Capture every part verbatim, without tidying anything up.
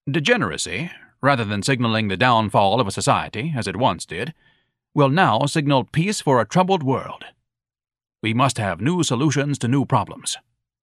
Degeneracy, rather than signaling the downfall of a society, as it once did, will now signal peace for a troubled world. We must have new solutions to new problems.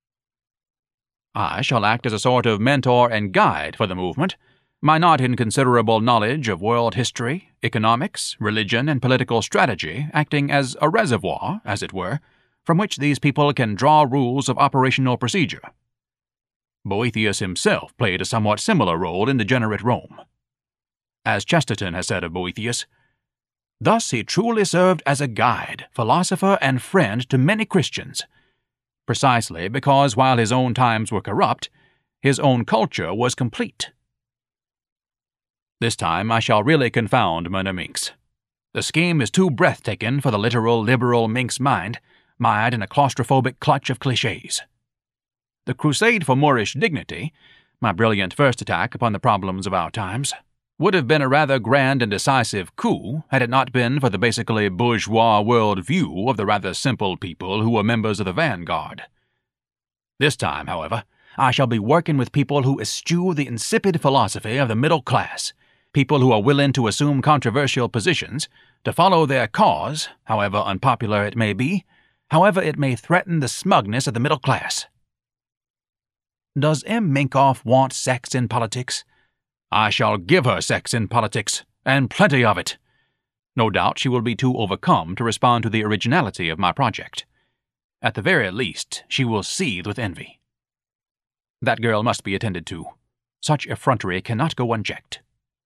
I shall act as a sort of mentor and guide for the movement, my not inconsiderable knowledge of world history, economics, religion, and political strategy acting as a reservoir, as it were, from which these people can draw rules of operational procedure. Boethius himself played a somewhat similar role in degenerate Rome. As Chesterton has said of Boethius, "Thus he truly served as a guide, philosopher, and friend to many Christians, precisely because while his own times were corrupt, his own culture was complete." This time I shall really confound Myrna Minx. The scheme is too breathtaking for the literal, liberal Minx mind, mired in a claustrophobic clutch of clichés. The crusade for Moorish dignity, my brilliant first attack upon the problems of our times, would have been a rather grand and decisive coup had it not been for the basically bourgeois world view of the rather simple people who were members of the vanguard. This time, however, I shall be working with people who eschew the insipid philosophy of the middle class, people who are willing to assume controversial positions, to follow their cause, however unpopular it may be, however it may threaten the smugness of the middle class. Does M. Minkoff want sex in politics? I shall give her sex in politics, and plenty of it. No doubt she will be too overcome to respond to the originality of my project. At the very least, she will seethe with envy. That girl must be attended to. Such effrontery cannot go unchecked.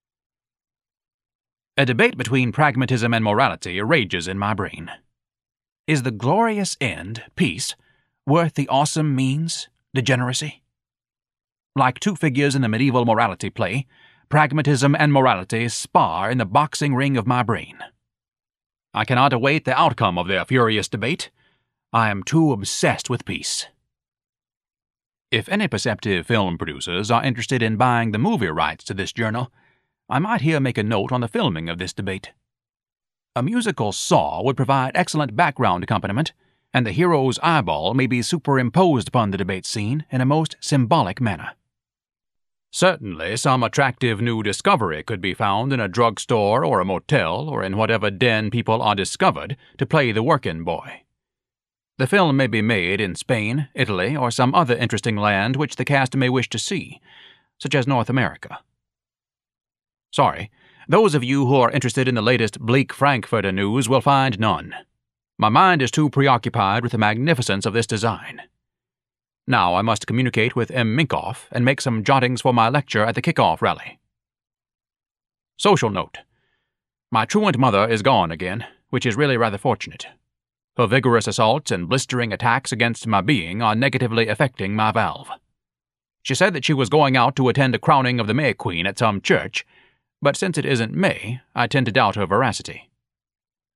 A debate between pragmatism and morality rages in my brain. Is the glorious end, peace, worth the awesome means, degeneracy? Like two figures in the medieval morality play, pragmatism and morality spar in the boxing ring of my brain. I cannot await the outcome of their furious debate. I am too obsessed with peace. If any perceptive film producers are interested in buying the movie rights to this journal, I might here make a note on the filming of this debate. A musical saw would provide excellent background accompaniment, and the hero's eyeball may be superimposed upon the debate scene in a most symbolic manner. Certainly some attractive new discovery could be found in a drugstore or a motel or in whatever den people are discovered to play the working boy. The film may be made in Spain, Italy, or some other interesting land which the cast may wish to see, such as North America. Sorry, those of you who are interested in the latest bleak Frankfurter news will find none. My mind is too preoccupied with the magnificence of this design. Now I must communicate with M. Minkoff and make some jottings for my lecture at the kickoff rally. Social note. My truant mother is gone again, which is really rather fortunate. Her vigorous assaults and blistering attacks against my being are negatively affecting my valve. She said that she was going out to attend a crowning of the May Queen at some church, but since it isn't May, I tend to doubt her veracity.